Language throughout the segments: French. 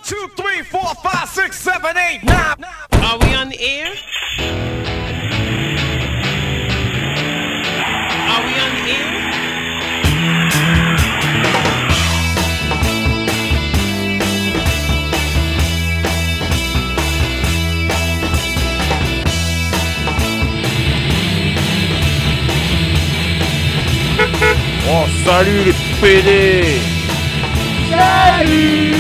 2, 3, 4, 5, 6, 7, 8, 9. Are we on the air? Are we on the air? Oh, salut les PD! Salut!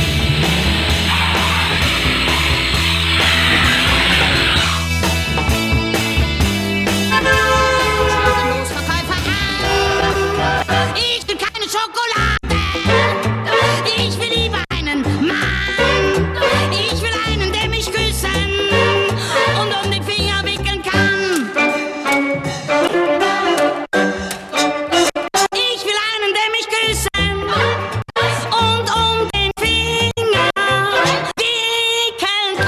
Ich will keine Schokolade. Ich will lieber einen Mann. Ich will einen, der mich küssen und um den Finger wickeln kann. Ich will einen, der mich küssen und um den Finger wickeln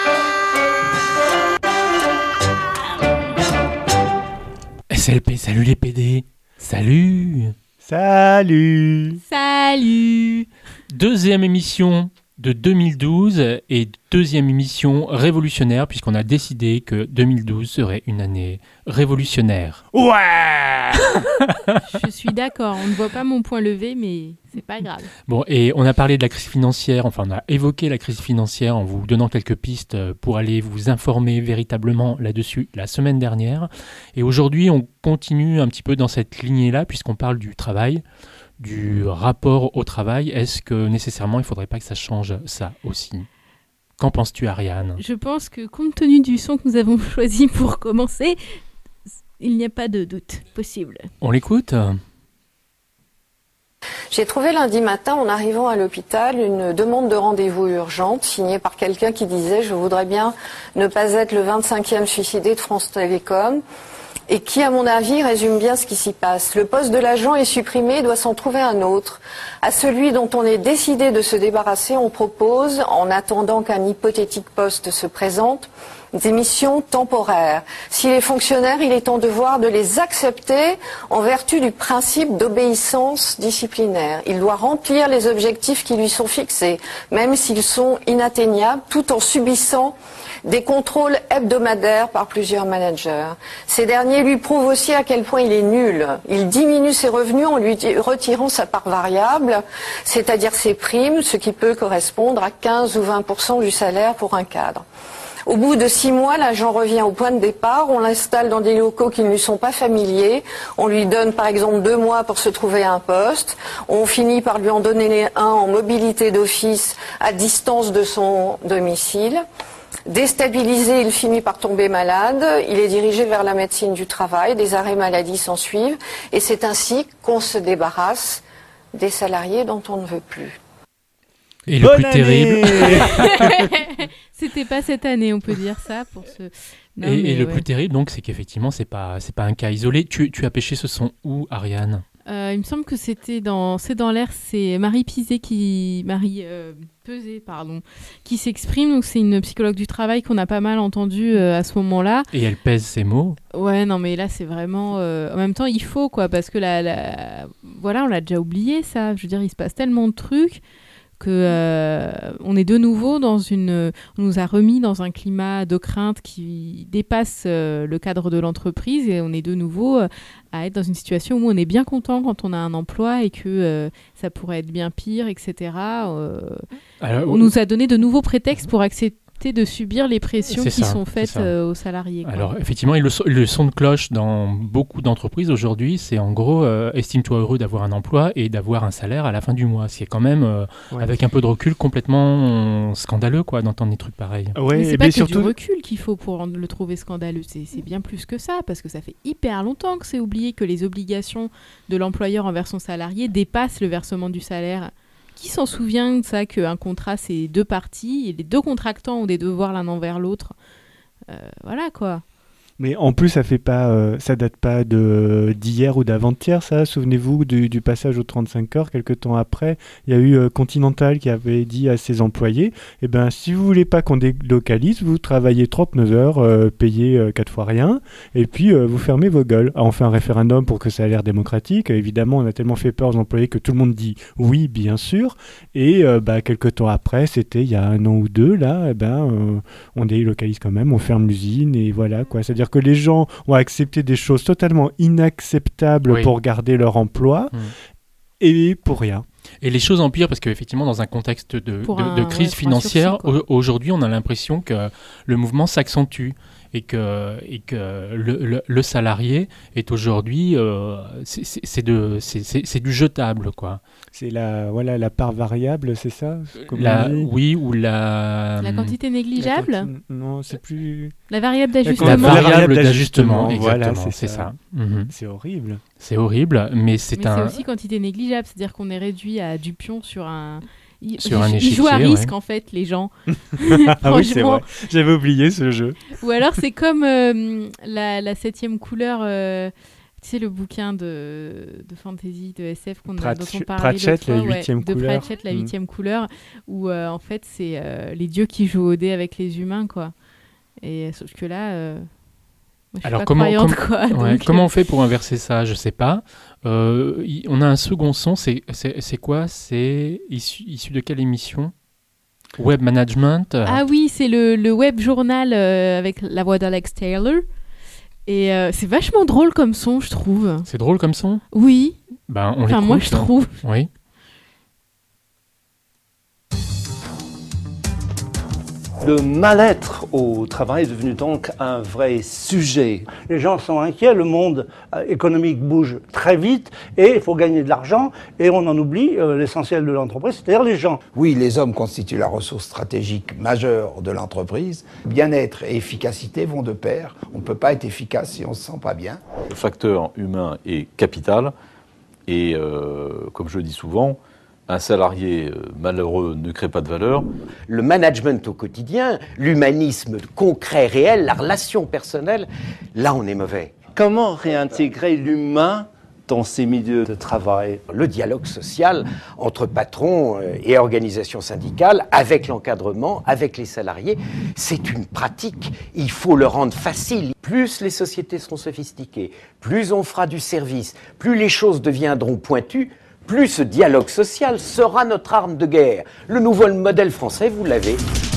kann. SLP, salut les PD. Salut. Salut! Salut! Deuxième émission de 2012 et deuxième émission révolutionnaire puisqu'on a décidé que 2012 serait une année révolutionnaire. Ouais! Je suis d'accord, on ne voit pas mon point levé, mais c'est pas grave. Bon, et on a parlé de la crise financière, enfin on a évoqué la crise financière en vous donnant quelques pistes pour aller vous informer véritablement là-dessus la semaine dernière. Et aujourd'hui, on continue un petit peu dans cette lignée-là puisqu'on parle du travail, du rapport au travail. Est-ce que nécessairement il ne faudrait pas que ça change ça aussi? Qu'en penses-tu, Ariane? Je pense que compte tenu du son que nous avons choisi pour commencer, il n'y a pas de doute possible. On l'écoute? J'ai trouvé lundi matin, en arrivant à l'hôpital, une demande de rendez-vous urgente signée par quelqu'un qui disait « Je voudrais bien ne pas être le 25e suicidé de France Télécom » et qui, à mon avis, résume bien ce qui s'y passe. Le poste de l'agent est supprimé, il doit s'en trouver un autre. À celui dont on est décidé de se débarrasser, on propose, en attendant qu'un hypothétique poste se présente, des missions temporaires. S'il est fonctionnaire, il est en devoir de les accepter en vertu du principe d'obéissance disciplinaire. Il doit remplir les objectifs qui lui sont fixés, même s'ils sont inatteignables, tout en subissant des contrôles hebdomadaires par plusieurs managers. Ces derniers lui prouvent aussi à quel point il est nul. Il diminue ses revenus en lui retirant sa part variable, c'est-à-dire ses primes, ce qui peut correspondre à 15 ou 20% du salaire pour un cadre. Au bout de 6 mois, l'agent revient au point de départ, on l'installe dans des locaux qui ne lui sont pas familiers, on lui donne par exemple 2 mois pour se trouver un poste, on finit par lui en donner un en mobilité d'office à distance de son domicile. Déstabilisé, il finit par tomber malade, il est dirigé vers la médecine du travail, des arrêts maladie s'en suivent, et c'est ainsi qu'on se débarrasse des salariés dont on ne veut plus. Et le Bonne plus année! terrible... C'était pas cette année, on peut dire ça pour ce. Non, Et le ouais. plus terrible, donc, c'est qu'effectivement, c'est pas un cas isolé. Tu as pêché ce son où, Ariane? Il me semble que c'est dans l'air, c'est Marie Peset qui s'exprime. Donc c'est une psychologue du travail qu'on a pas mal entendue à ce moment-là. Et elle pèse ses mots. Ouais, non, mais là c'est vraiment. En même temps, il faut quoi, parce que voilà, on l'a déjà oublié ça. Je veux dire, il se passe tellement de trucs que on est de nouveau on nous a remis dans un climat de crainte qui dépasse le cadre de l'entreprise et on est de nouveau à être dans une situation où on est bien content quand on a un emploi et que ça pourrait être bien pire, etc. On nous a donné de nouveaux prétextes pour accepter de subir les pressions qui sont faites aux salariés. Quoi. Alors effectivement, le son de cloche dans beaucoup d'entreprises aujourd'hui, c'est en gros estime-toi heureux d'avoir un emploi et d'avoir un salaire à la fin du mois. C'est quand même, avec un peu de recul, complètement scandaleux quoi, d'entendre des trucs pareils. Ouais, mais c'est et pas bien que surtout... du recul qu'il faut pour le trouver scandaleux, c'est bien plus que ça, parce que ça fait hyper longtemps que c'est oublié que les obligations de l'employeur envers son salarié dépassent le versement du salaire. Qui s'en souvient de ça, qu'un contrat, c'est 2 parties, et les 2 contractants ont des devoirs l'un envers l'autre. Voilà, quoi. Mais en plus, ça date pas d'hier ou d'avant-hier, ça. Souvenez-vous du passage aux 35 heures, quelques temps après. Il y a eu Continental qui avait dit à ses employés, si vous voulez pas qu'on délocalise, vous travaillez 39 heures, payez 4 fois rien, et puis vous fermez vos gueules. Alors, on fait un référendum pour que ça ait l'air démocratique. Évidemment, on a tellement fait peur aux employés que tout le monde dit oui, bien sûr. Et quelques temps après, c'était il y a 1 an ou 2, là, on délocalise quand même, on ferme l'usine, et voilà, quoi. C'est-à-dire que les gens ont accepté des choses totalement inacceptables pour garder leur emploi et pour rien. Et les choses empirent parce qu'effectivement, dans un contexte de crise financière, aujourd'hui, on a l'impression que le mouvement s'accentue et que le salarié est aujourd'hui, c'est du jetable, quoi. C'est la part variable, c'est ça Oui, ou la quantité négligeable. Non, c'est plus... La variable d'ajustement. La variable d'ajustement, voilà, exactement, c'est ça. C'est horrible. C'est horrible, mais c'est aussi quantité négligeable, c'est-à-dire qu'on est réduit à du pion sur un... Ils échiquier, jouent à risque, en fait, les gens. Ah oui, c'est vrai. J'avais oublié ce jeu. Ou alors, c'est comme la 7e couleur... tu sais, le bouquin de fantasy, de SF dont on parlait Pratchett, la 8e de couleur. Pratchett, la 8e couleur, où en fait, c'est les dieux qui jouent au dé avec les humains, quoi. Et sauf que là, moi, je suis pas croyante, quoi. Comment on fait pour inverser ça ? Je sais pas. On a un second son, c'est quoi ? C'est issu de quelle émission ? Web Management. Ah oui, c'est le web journal avec la voix d'Alex Taylor. Et c'est vachement drôle comme son, je trouve. C'est drôle comme son ? Oui. On l'écoute. Moi, je trouve. Oui. Le mal-être au travail est devenu donc un vrai sujet. Les gens sont inquiets, le monde économique bouge très vite et il faut gagner de l'argent et on en oublie l'essentiel de l'entreprise, c'est-à-dire les gens. Oui, les hommes constituent la ressource stratégique majeure de l'entreprise. Bien-être et efficacité vont de pair. On ne peut pas être efficace si on ne se sent pas bien. Le facteur humain est capital et, comme je le dis souvent, un salarié malheureux ne crée pas de valeur. Le management au quotidien, l'humanisme concret, réel, la relation personnelle, là on est mauvais. Comment réintégrer l'humain dans ces milieux de travail ? Le dialogue social entre patrons et organisations syndicales, avec l'encadrement, avec les salariés, c'est une pratique. Il faut le rendre facile. Plus les sociétés seront sophistiquées, plus on fera du service, plus les choses deviendront pointues, plus ce dialogue social sera notre arme de guerre. Le nouveau modèle français, vous l'avez.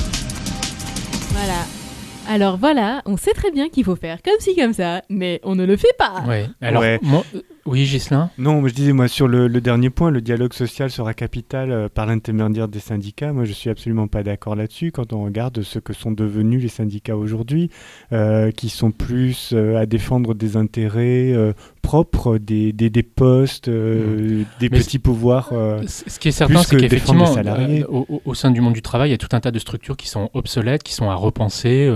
Voilà. Alors voilà, on sait très bien qu'il faut faire comme ci, comme ça, mais on ne le fait pas. Ouais. Alors, moi, oui, Ghislain ? Non, je disais, moi, sur le dernier point, le dialogue social sera capital par l'intermédiaire des syndicats. Moi, je suis absolument pas d'accord là-dessus. Quand on regarde ce que sont devenus les syndicats aujourd'hui, qui sont plus à défendre des intérêts propres, des postes, des petits pouvoirs. Ce qui est certain, c'est qu'effectivement, au sein du monde du travail, il y a tout un tas de structures qui sont obsolètes, qui sont à repenser,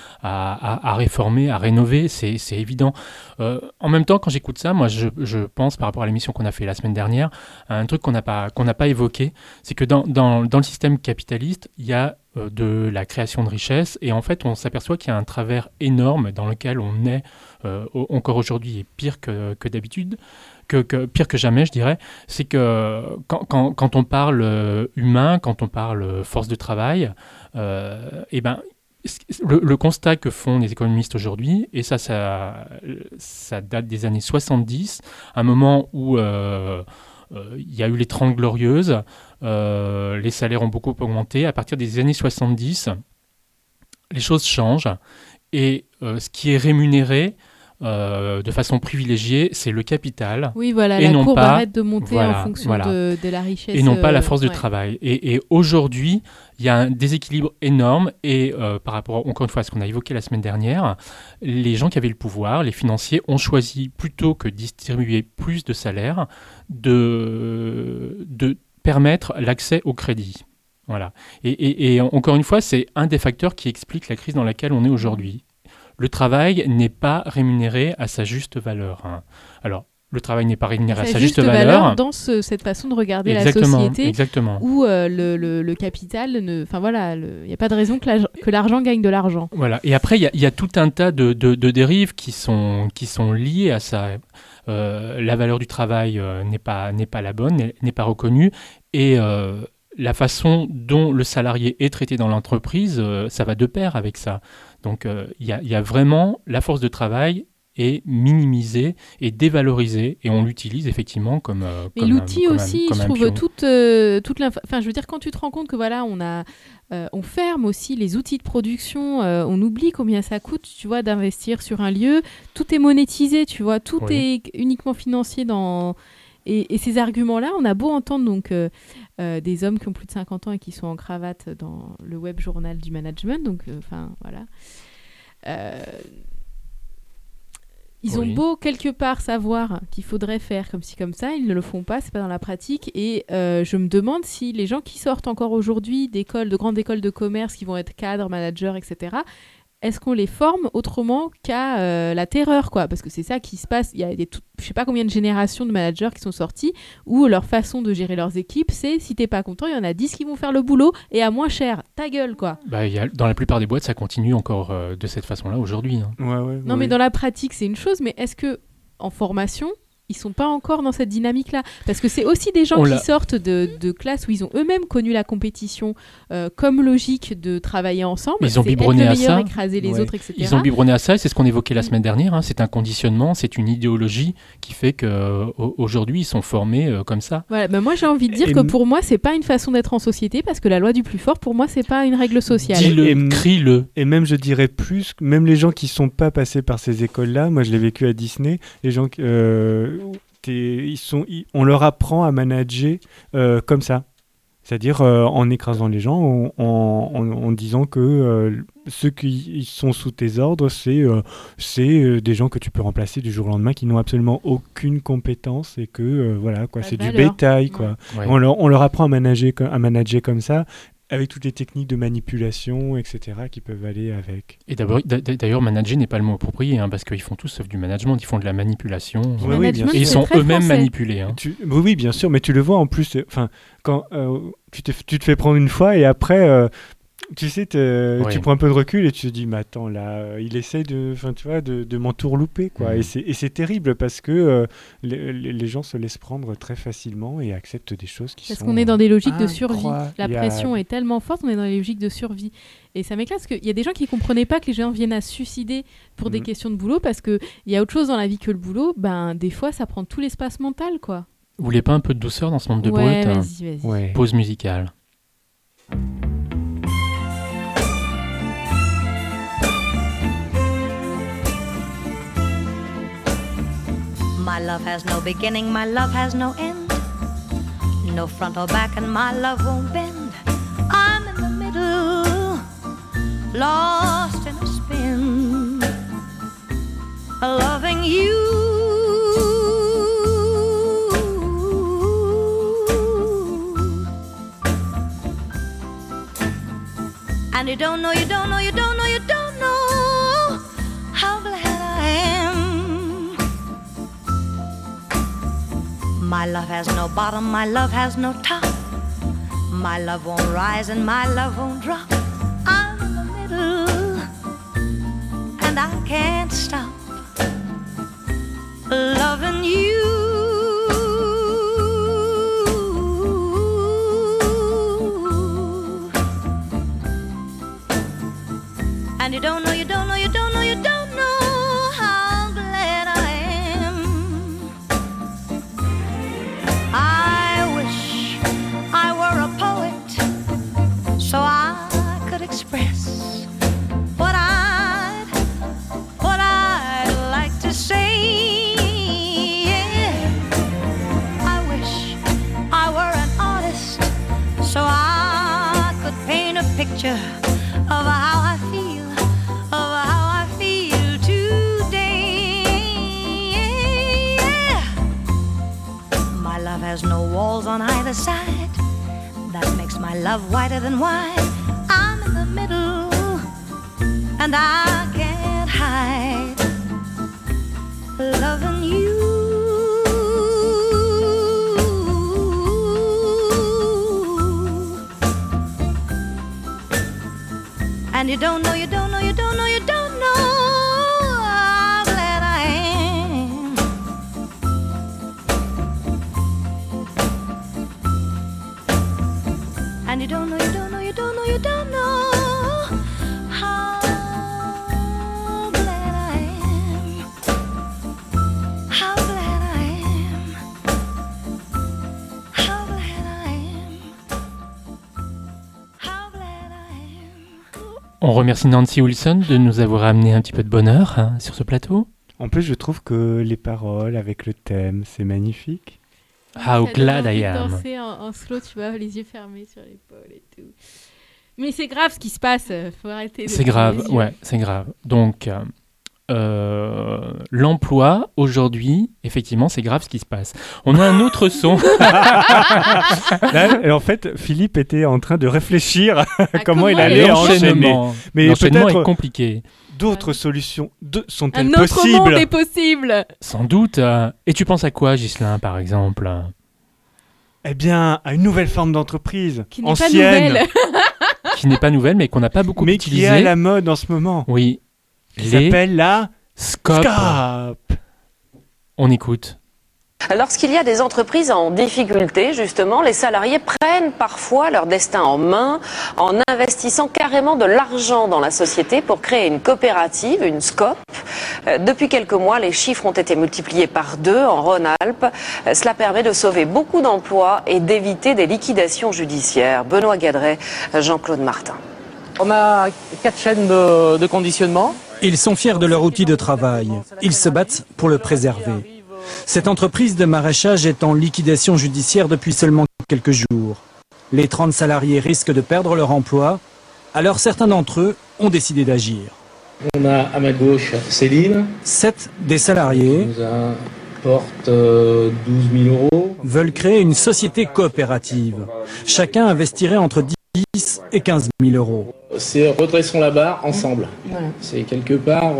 à réformer, à rénover. C'est évident. En même temps, quand j'écoute ça, moi, je pense, par rapport à l'émission qu'on a fait la semaine dernière, à un truc qu'on n'a pas évoqué, c'est que dans le système capitaliste, il y a de la création de richesse, et en fait, on s'aperçoit qu'il y a un travers énorme dans lequel on est encore aujourd'hui, et pire que d'habitude, pire que jamais, je dirais, c'est que quand on parle humain, quand on parle force de travail, le constat que font les économistes aujourd'hui, et ça date des années 70, un moment où il y a eu les 30 glorieuses, les salaires ont beaucoup augmenté. À partir des années 70, les choses changent, et ce qui est rémunéré de façon privilégiée, c'est le capital. Oui, voilà, et la non courbe pas, arrête de monter en fonction de la richesse. Et non pas la force de travail. Et aujourd'hui, il y a un déséquilibre énorme, et par rapport, encore une fois, à ce qu'on a évoqué la semaine dernière, les gens qui avaient le pouvoir, les financiers, ont choisi, plutôt que distribuer plus de salaires, de permettre l'accès au crédit. Voilà. Et encore une fois, c'est un des facteurs qui explique la crise dans laquelle on est aujourd'hui. Le travail n'est pas rémunéré à sa juste valeur. Alors, le travail n'est pas rémunéré à sa sa juste valeur. Dans cette façon de regarder Exactement, la société, exactement. où le capital, il n'y a pas de raison que l'argent gagne de l'argent. Voilà. Et après, il y a tout un tas de dérives qui sont liées à ça. La valeur du travail n'est pas la bonne, n'est pas reconnue, et la façon dont le salarié est traité dans l'entreprise, ça va de pair avec ça. Donc il y a vraiment la force de travail est minimisée et dévalorisée, et on l'utilise effectivement comme mais l'outil aussi, je trouve pion. toute enfin, je veux dire, quand tu te rends compte que voilà, on ferme aussi les outils de production, on oublie combien ça coûte, tu vois, d'investir sur un lieu, tout est monétisé, tu vois, tout est uniquement financier et ces arguments-là, on a beau entendre donc des hommes qui ont plus de 50 ans et qui sont en cravate dans le web journal du management, donc voilà. Ils ont beau quelque part savoir qu'il faudrait faire comme ci comme ça, ils ne le font pas, c'est pas dans la pratique. Et je me demande si les gens qui sortent encore aujourd'hui de grandes écoles de commerce, qui vont être cadres, managers, etc., est-ce qu'on les forme autrement qu'à la terreur, quoi ? Parce que c'est ça qui se passe. Il y a je sais pas combien de générations de managers qui sont sortis où leur façon de gérer leurs équipes, c'est si t'es pas content, il y en a 10 qui vont faire le boulot et à moins cher. Ta gueule, quoi. Dans la plupart des boîtes, ça continue encore de cette façon-là aujourd'hui. Hein. Non, mais dans la pratique, c'est une chose. Mais est-ce que en formation, ils sont pas encore dans cette dynamique-là? Parce que c'est aussi des gens qui sortent de classes où ils ont eux-mêmes connu la compétition comme logique de travailler ensemble. Ils ont biberonné à ça. Écraser les autres, etc. Ils ont biberonné à ça, et c'est ce qu'on évoquait la semaine dernière. Hein. C'est un conditionnement, c'est une idéologie qui fait qu'aujourd'hui, ils sont formés comme ça. Voilà, moi, j'ai envie de dire que pour moi, c'est pas une façon d'être en société, parce que la loi du plus fort, pour moi, c'est pas une règle sociale. Dis-le, crie-le. Et même, je dirais plus, même les gens qui sont pas passés par ces écoles-là, moi, je l'ai vécu à Disney, les gens on leur apprend à manager comme ça. C'est-à-dire en écrasant les gens, en disant que ceux qui sont sous tes ordres, c'est des gens que tu peux remplacer du jour au lendemain, qui n'ont absolument aucune compétence, et que voilà, quoi, c'est du bétail, quoi. Ouais. On leur apprend à manager comme ça, avec toutes les techniques de manipulation, etc., qui peuvent aller avec. Et d'ailleurs, manager n'est pas le mot approprié, hein, parce qu'ils font tous sauf du management, ils font de la manipulation. Oui, bien sûr. Et ils sont eux-mêmes manipulés. Hein. Oui, bien sûr, mais tu le vois en plus, quand tu te fais prendre une fois, et après... tu sais, tu prends un peu de recul et tu te dis, mais attends, là, il essaye de m'entourlouper, quoi. Et c'est terrible, parce que les gens se laissent prendre très facilement et acceptent des choses qui sont... Parce qu'on est dans des logiques de survie. La pression est tellement forte, on est dans des logiques de survie. Et ça m'éclate, parce qu'il y a des gens qui ne comprenaient pas que les gens viennent à se suicider pour des questions de boulot, parce qu'il y a autre chose dans la vie que le boulot. Des fois, ça prend tout l'espace mental, quoi. Vous voulez pas un peu de douceur dans ce monde de brut, vas-y. Ouais. Pause musicale. My love has no beginning, my love has no end. No front or back, and my love won't bend. I'm in the middle, lost in a spin, loving you. And you don't know, you don't know, you don't know, you don't know how glad I am. My love has no bottom, my love has no top. My love won't rise and my love won't drop. I'm in the middle and I can't stop loving you. And you don't know, you don't know, you don't know, you don't know how glad I am. I wish I were a poet so I could express what I'd like to say. I wish I were an artist so I could paint a picture of how I feel. There's no walls on either side. That makes my love whiter than wine. I'm in the middle and I can't hide loving you. And you don't know, you don't know, you don't know, you don't know how glad I am. And you don't know, you don't know, you don't know, you don't know how glad I am. How glad I am. How glad I am. How glad I am. On remercie Nancy Wilson de nous avoir amené un petit peu de bonheur sur ce plateau. En plus, je trouve que les paroles avec le thème, c'est magnifique. How glad I am. Danser en slow, tu vois, les yeux fermés sur l'épaule et tout. Mais c'est grave ce qui se passe, faut arrêter. C'est grave, ouais, c'est grave. Donc, l'emploi, aujourd'hui, effectivement, c'est grave ce qui se passe. On a un autre son. Là, en fait, Philippe était en train de réfléchir à comment il allait enchaîner. Mais l'enchaînement peut-être est compliqué. D'autres solutions sont-elles Un autre possibles? monde est possible. Sans doute. Et tu penses à quoi, Ghislain, par exemple? Eh bien, à une nouvelle forme d'entreprise. Qui n'est ancienne. pas nouvelle. Qui n'est pas nouvelle, mais qu'on n'a pas beaucoup mais utilisée. Qui est à la mode en ce moment. Oui. Qui s'appelle la SCOP. On écoute. Lorsqu'il y a des entreprises en difficulté, justement, les salariés prennent parfois leur destin en main en investissant carrément de l'argent dans la société pour créer une coopérative, une SCOP. Depuis quelques mois, les chiffres ont été multipliés par 2 en Rhône-Alpes. Cela permet de sauver beaucoup d'emplois et d'éviter des liquidations judiciaires. Benoît Gadret, Jean-Claude Martin. On a 4 chaînes de conditionnement. Ils sont fiers de leur outil de travail. Ils se battent pour le préserver. Cette entreprise de maraîchage est en liquidation judiciaire depuis seulement quelques jours. Les 30 salariés risquent de perdre leur emploi, alors certains d'entre eux ont décidé d'agir. On a à ma gauche Céline. 7 des salariés nous apporte 12 000 euros. Veulent créer une société coopérative. Chacun investirait entre 10 et 15 000 euros. C'est redressons la barre ensemble. Ouais. C'est quelque part,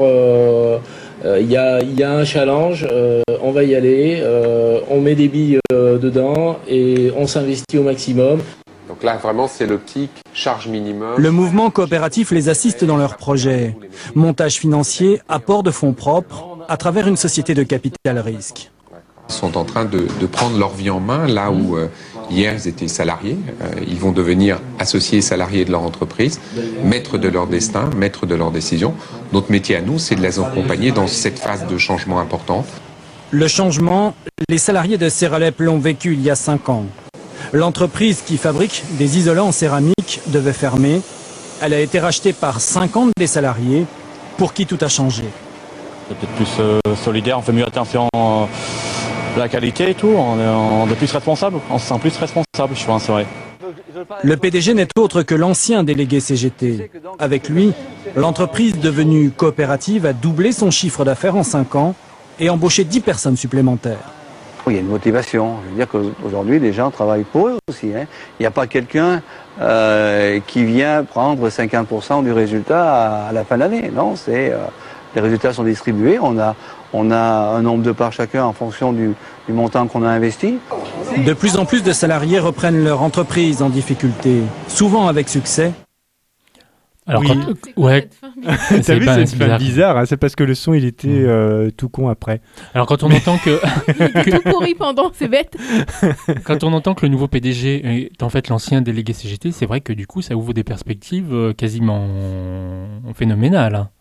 il y a un challenge, on va y aller, on met des billes dedans et on s'investit au maximum. Donc là, vraiment, c'est l'optique charge minimum. Le mouvement coopératif les assiste dans leurs projets. Montage financier, apport de fonds propres, à travers une société de capital risque. Ils sont en train de prendre leur vie en main, là où hier ils étaient salariés. Ils vont devenir associés salariés de leur entreprise, maîtres de leur destin, maîtres de leurs décisions. Notre métier à nous, c'est de les accompagner dans cette phase de changement importante. Le changement, les salariés de Seralep l'ont vécu il y a 5 ans. L'entreprise qui fabrique des isolants en céramique devait fermer. Elle a été rachetée par 50 des salariés pour qui tout a changé. C'est peut-être plus solidaire, on fait mieux attention à la qualité et tout, on est plus responsable, on se sent plus responsable, je pense, c'est vrai. Le PDG n'est autre que l'ancien délégué CGT. Avec lui, l'entreprise devenue coopérative a doublé son chiffre d'affaires en 5 ans et embauché 10 personnes supplémentaires. Il y a une motivation. Je veux dire qu'aujourd'hui, les gens travaillent pour eux aussi. Il n'y a pas quelqu'un qui vient prendre 50% du résultat à la fin de l'année. Non, les résultats sont distribués. On a un nombre de parts chacun en fonction du montant qu'on a investi. De plus en plus de salariés reprennent leur entreprise en difficulté, souvent avec succès. Alors oui. Ouais, t'as vu, c'est une fin bizarre, hein, c'est parce que le son il était tout con après. Alors quand on entend que tout pourri pendant, c'est bête. Quand on entend que le nouveau PDG est en fait l'ancien délégué CGT, c'est vrai que du coup ça ouvre des perspectives quasiment phénoménales. Hein.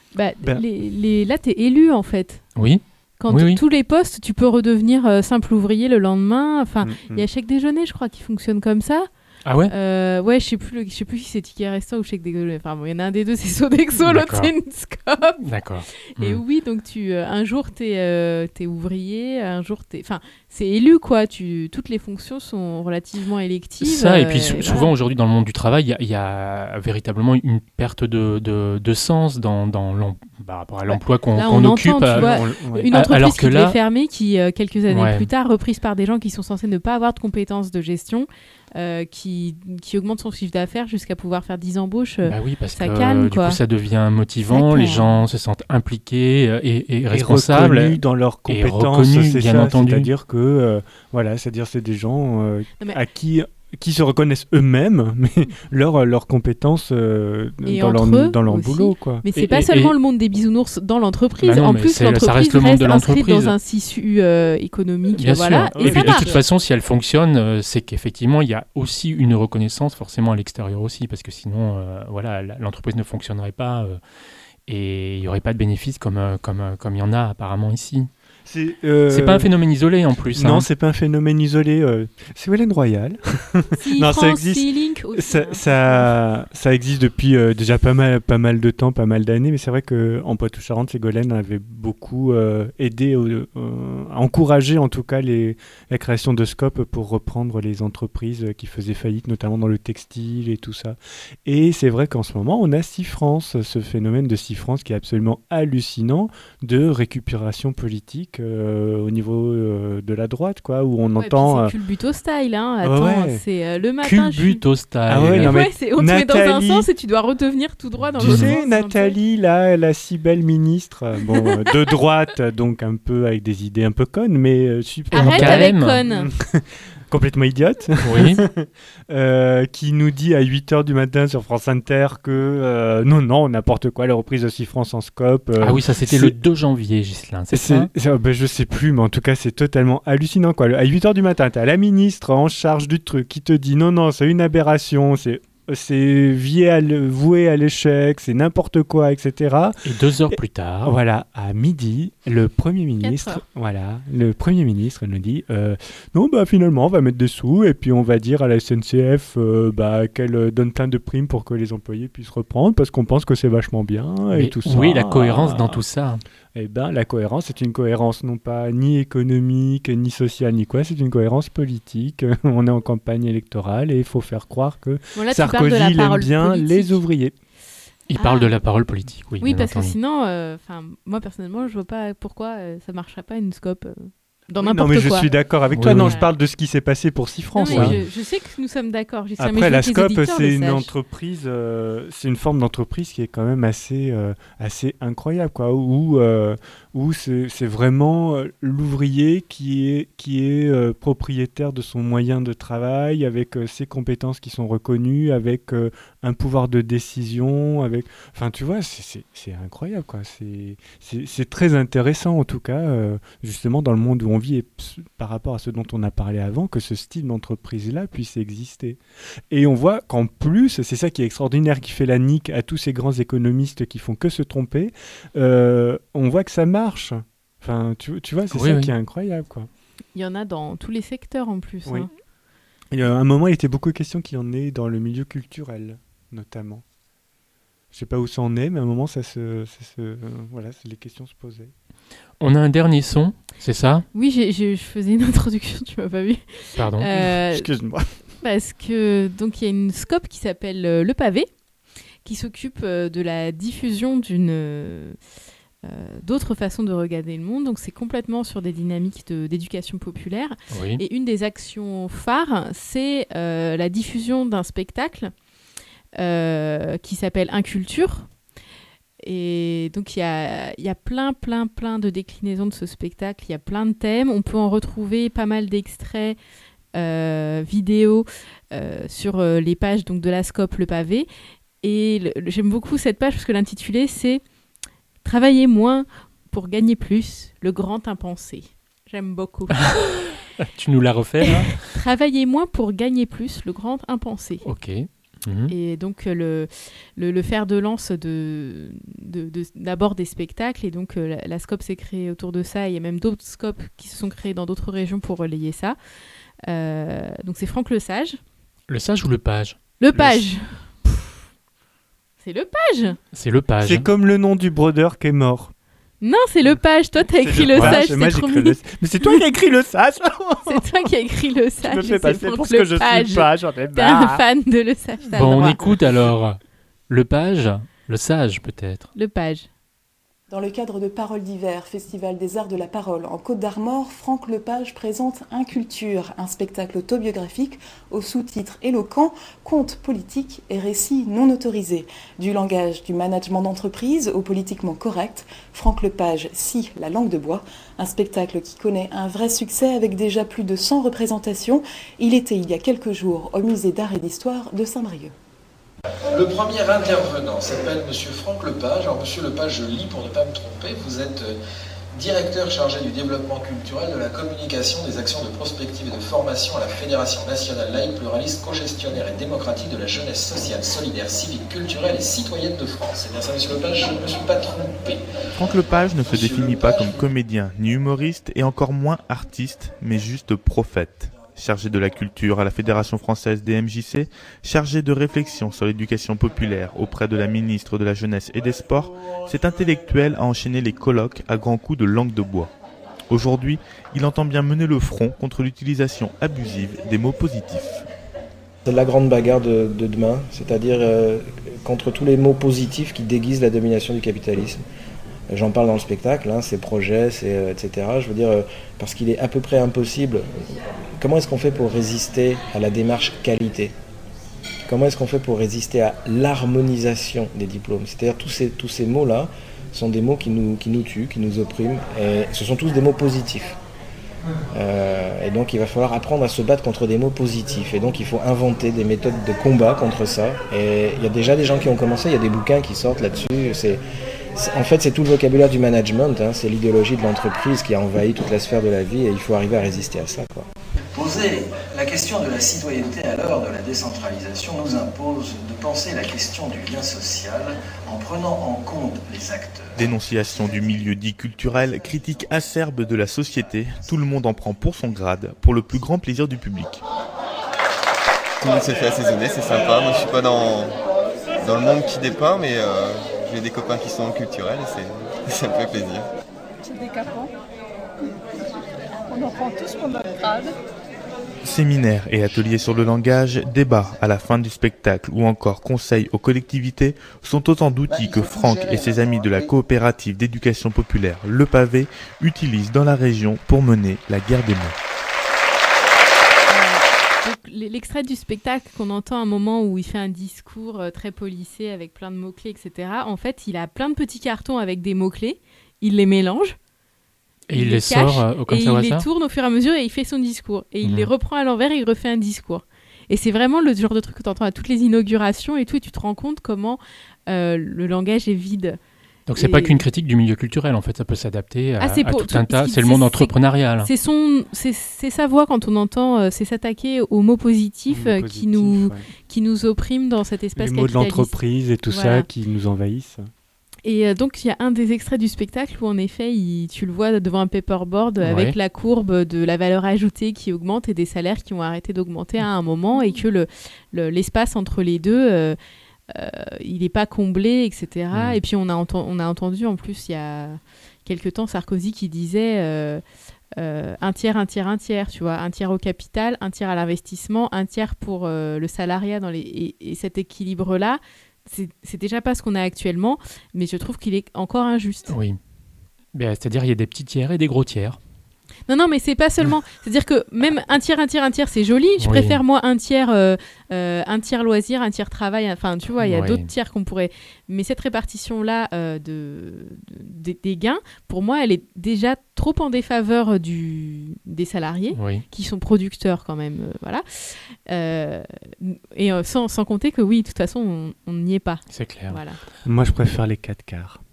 Là t'es élu en fait. Oui. Quand tous les postes, tu peux redevenir simple ouvrier le lendemain. Enfin, il y a chèque déjeuner, je crois, qui fonctionne comme ça. Ah ouais. Ouais, je sais plus si c'est ticket resto ou chèque déjeuner. Enfin, bon, il y en a un des deux, c'est Sodexo, l'autre c'est une SCOP. D'accord. Et oui, donc un jour t'es ouvrier, un jour t'es. Enfin, c'est élu quoi. Toutes les fonctions sont relativement électives. Ça et puis souvent aujourd'hui dans le monde du travail, il y a véritablement une perte de sens par rapport à l'emploi qu'on occupe. Une entreprise qui devait fermer, qui quelques années plus tard reprise par des gens qui sont censés ne pas avoir de compétences de gestion. Qui augmente son chiffre d'affaires jusqu'à pouvoir faire 10 embauches, oui, parce ça que calme, du coup ça devient motivant, les gens se sentent impliqués et responsables. Reconnus dans leurs compétences, reconnus, c'est bien ça, entendu. C'est-à-dire que c'est des gens à qui qui se reconnaissent eux-mêmes, mais leurs compétences dans leur aussi. boulot, quoi. Mais c'est pas seulement le monde des bisounours dans l'entreprise. Bah non, en mais plus, ça l'entreprise reste le monde de inscrite l'entreprise. dans un tissu économique. Bien voilà, sûr. et Et ça puis de marche. toute façon, si elle fonctionne, c'est qu'effectivement, il y a aussi une reconnaissance forcément à l'extérieur aussi, parce que sinon, l'entreprise ne fonctionnerait pas et il n'y aurait pas de bénéfices comme il y en a apparemment ici. C'est pas un phénomène isolé en plus. Non, hein. c'est pas un phénomène isolé. C'est Ségolène Royal. Non, ça existe. Ça existe depuis déjà pas mal de temps, pas mal d'années. Mais c'est vrai qu'en Poitou-Charentes, Ségolène avait beaucoup aidé, encouragé en tout cas la création de Scope pour reprendre les entreprises qui faisaient faillite, notamment dans le textile et tout ça. Et c'est vrai qu'en ce moment, on a Cifrance, ce phénomène de Cifrance qui est absolument hallucinant de récupération politique. Au niveau de la droite, quoi, où on entend. C'est culbuto style, hein. Attends, c'est le matin. Culbuto style. Ah ouais, non, mais on te met dans un sens et tu dois redevenir tout droit dans l'autre sens. Tu sais, Nathalie, là, la si belle ministre, de droite, donc un peu avec des idées un peu connes, mais super. Arrête avec conne. Complètement idiote, oui. Qui nous dit à 8h du matin sur France Inter que non, n'importe quoi, la reprise de Cifrance en Scope. Ah oui, ça c'était le 2 janvier, Ghislain, c'est ça je sais plus, mais en tout cas, c'est totalement hallucinant, quoi. À 8h du matin, tu as la ministre en charge du truc qui te dit non, c'est une aberration, c'est voué à l'échec, c'est n'importe quoi, etc. Et 2 heures plus tard, voilà, à midi, le Premier ministre nous dit non, finalement, on va mettre des sous et puis on va dire à la SNCF qu'elle donne plein de primes pour que les employés puissent reprendre parce qu'on pense que c'est vachement bien et tout ça. Oui, la cohérence dans tout ça. Eh bien, la cohérence, c'est une cohérence non pas ni économique, ni sociale, ni quoi, c'est une cohérence politique. On est en campagne électorale et il faut faire croire que Sarkozy aime bien politique. Les ouvriers. Il parle de la parole politique, oui. Oui, parce que sinon, moi personnellement, je vois pas pourquoi ça marcherait pas une Scope. Dans n'importe quoi. Non, mais quoi. je suis d'accord avec toi. Non, je parle de ce qui s'est passé pour Cifrance. Non, je sais que nous sommes d'accord. Après, la Scope, c'est une entreprise, c'est une forme d'entreprise qui est quand même assez incroyable, quoi. Où c'est vraiment l'ouvrier qui est propriétaire de son moyen de travail, avec ses compétences qui sont reconnues, avec un pouvoir de décision, avec. Enfin, tu vois, c'est incroyable, quoi. C'est très intéressant, en tout cas, justement, dans le monde où on vit et par rapport à ce dont on a parlé avant, que ce style d'entreprise-là puisse exister. Et on voit qu'en plus, c'est ça qui est extraordinaire, qui fait la nique à tous ces grands économistes qui font que se tromper, on voit que ça marche. Enfin, tu vois, c'est ça qui est incroyable, quoi. Il y en a dans tous les secteurs en plus. Oui. Hein. Et à un moment, il était beaucoup question qu'il y en ait dans le milieu culturel, notamment. Je sais pas où ça en est, mais à un moment, voilà, les questions se posaient. On a un dernier son, c'est ça ? Oui, je faisais une introduction, tu m'as pas vu. Pardon. Excuse-moi. Parce que donc il y a une Scope qui s'appelle Le Pavé, qui s'occupe de la diffusion d'autres façons de regarder le monde. Donc c'est complètement sur des dynamiques d'éducation populaire. Oui. Et une des actions phares, c'est la diffusion d'un spectacle qui s'appelle Inculture. Et donc il y a plein de déclinaisons de ce spectacle, il y a plein de thèmes, on peut en retrouver pas mal d'extraits vidéo sur les pages donc, de la Scope Le Pavé. Et j'aime beaucoup cette page parce que l'intitulé c'est « Travailler moins pour gagner plus, le grand impensé ». J'aime beaucoup. Tu nous l'as refait là ? Travailler moins pour gagner plus, le grand impensé. Ok. Et donc le fer de lance d'abord des spectacles, et donc la Scope s'est créée autour de ça. Il y a même d'autres Scopes qui se sont créés dans d'autres régions pour relayer ça. Donc c'est Franck Lesage. Le Sage ou le Page ? Le Page. C'est le Page. C'est le Page. C'est comme le nom du brodeur qui est mort. Non, c'est Le Page. Toi, t'as écrit Le Sage. C'est trop mignon. Mais c'est toi qui as écrit Le Sage. C'est toi qui as écrit Le Sage. Je me fais passer pour ce que je suis pas. J'en ai T'es un fan de Le Sage. Bon, on écoute alors Le Page, Le Sage peut-être. Le Page. Dans le cadre de Paroles d'hiver, Festival des arts de la parole en Côte d'Armor, Franck Lepage présente Inculture, un spectacle autobiographique au sous-titre éloquent, contes politiques et récits non autorisés. Du langage du management d'entreprise au politiquement correct, Franck Lepage scie la langue de bois, un spectacle qui connaît un vrai succès avec déjà plus de 100 représentations. Il était il y a quelques jours au musée d'art et d'histoire de Saint-Brieuc. Le premier intervenant s'appelle Monsieur Franck Lepage. Alors Monsieur Lepage, je lis pour ne pas me tromper, vous êtes directeur chargé du développement culturel, de la communication, des actions de prospective et de formation à la Fédération nationale laïque, pluraliste, cogestionnaire et démocratique de la jeunesse sociale, solidaire, civique, culturelle et citoyenne de France. C'est bien ça, Monsieur Lepage, je ne me suis pas trompé. Franck Lepage ne se définit pas comme comédien, ni humoriste, et encore moins artiste, mais juste prophète. Chargé de la culture à la Fédération française des MJC, chargé de réflexion sur l'éducation populaire auprès de la ministre de la Jeunesse et des Sports, cet intellectuel a enchaîné les colloques à grands coups de langue de bois. Aujourd'hui, il entend bien mener le front contre l'utilisation abusive des mots positifs. C'est la grande bagarre de demain, c'est-à-dire contre tous les mots positifs qui déguisent la domination du capitalisme. J'en parle dans le spectacle, ces projets, etc. Je veux dire, parce qu'il est à peu près impossible. Comment est-ce qu'on fait pour résister à la démarche qualité ? Comment est-ce qu'on fait pour résister à l'harmonisation des diplômes ? C'est-à-dire tous ces mots-là sont des mots qui nous tuent, qui nous oppriment, et ce sont tous des mots positifs. Et donc il va falloir apprendre à se battre contre des mots positifs. Et donc il faut inventer des méthodes de combat contre ça. Et il y a déjà des gens qui ont commencé, il y a des bouquins qui sortent là-dessus. En fait, c'est tout le vocabulaire du management, c'est l'idéologie de l'entreprise qui a envahi toute la sphère de la vie et il faut arriver à résister à ça, quoi. Poser la question de la citoyenneté à l'heure de la décentralisation nous impose de penser la question du lien social en prenant en compte les acteurs. Dénonciation du milieu dit culturel, critique acerbe de la société, tout le monde en prend pour son grade, pour le plus grand plaisir du public. Tout le monde se fait assaisonner, c'est sympa. Moi je suis pas dans le monde qui dépeint, mais j'ai des copains qui sont culturels et ça me fait plaisir. C'est décapant. On en prend tous pour notre grade. Séminaires et ateliers sur le langage, débats à la fin du spectacle ou encore conseils aux collectivités sont autant d'outils que Franck et ses amis de la coopérative d'éducation populaire Le Pavé utilisent dans la région pour mener la guerre des mots. L'extrait du spectacle qu'on entend à un moment où il fait un discours très policé avec plein de mots-clés, etc. En fait, il a plein de petits cartons avec des mots-clés, il les mélange, et il les sort comme et ça, il les tourne au fur et à mesure et il fait son discours. Et il les reprend à l'envers et il refait un discours. Et c'est vraiment le genre de truc que tu entends à toutes les inaugurations et tout, et tu te rends compte comment le langage est vide. Donc c'est pas qu'une critique du milieu culturel, en fait, ça peut s'adapter à tout un tas. C'est le monde entrepreneurial. C'est sa voix quand on entend, c'est s'attaquer aux mots positifs qui nous oppriment dans cet espace capitaliste. Les mots de l'entreprise et tout ça qui nous envahissent. Et donc il y a un des extraits du spectacle où en effet tu le vois devant un paperboard avec la courbe de la valeur ajoutée qui augmente et des salaires qui ont arrêté d'augmenter à un moment et que l'espace entre les deux il n'est pas comblé, etc. Et puis on a entendu en plus il y a quelque temps Sarkozy qui disait un tiers, tu vois, un tiers au capital, un tiers à l'investissement, un tiers pour le salariat et cet équilibre-là, c'est déjà pas ce qu'on a actuellement, mais je trouve qu'il est encore injuste. Oui. C'est-à-dire il y a des petits tiers et des gros tiers. Non, mais c'est pas seulement... C'est-à-dire que même un tiers, c'est joli. Je préfère, moi, un tiers loisir, un tiers travail. Enfin, tu vois, il y a d'autres tiers qu'on pourrait... Mais cette répartition-là des gains, pour moi, elle est déjà trop en défaveur des salariés, qui sont producteurs quand même. Voilà. Et sans compter que, oui, de toute façon, on n'y est pas. C'est clair. Voilà. Moi, je préfère les 4 quarts.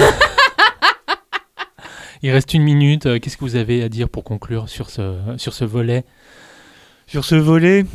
Il reste 1 minute. Qu'est-ce que vous avez à dire pour conclure sur ce volet ? Sur ce volet,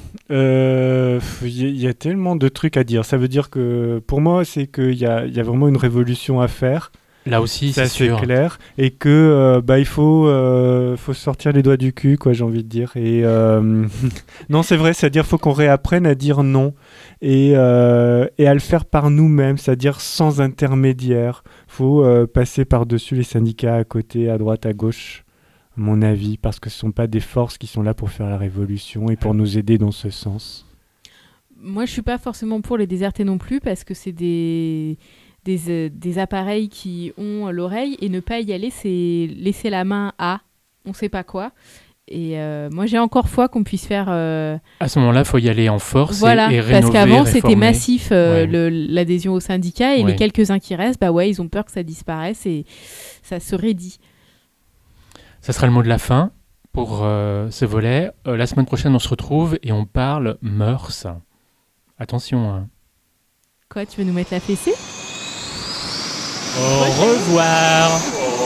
y a tellement de trucs à dire. Ça veut dire que, pour moi, c'est qu'il y a vraiment une révolution à faire. Là aussi, c'est sûr. Clair. Et que il faut sortir les doigts du cul, quoi, j'ai envie de dire. Et non, c'est vrai, c'est-à-dire qu'il faut qu'on réapprenne à dire non et à le faire par nous-mêmes, c'est-à-dire sans intermédiaire. Il faut passer par-dessus les syndicats à côté, à droite, à gauche, à mon avis, parce que ce ne sont pas des forces qui sont là pour faire la révolution et pour nous aider dans ce sens. Moi, je ne suis pas forcément pour les déserter non plus, parce que c'est des des appareils qui ont l'oreille et ne pas y aller, c'est laisser la main à on sait pas quoi. Et moi, j'ai encore foi qu'on puisse faire... À ce moment-là, il faut y aller en force voilà, et rénover, parce qu'avant, réformer. c'était massif l'adhésion au syndicat et Ouais. les quelques-uns qui restent, ils ont peur que ça disparaisse et ça se raidit. Ça sera le mot de la fin pour ce volet. La semaine prochaine, on se retrouve et on parle mœurs. Attention. Hein. Quoi, tu veux nous mettre la fessée ? Au revoir.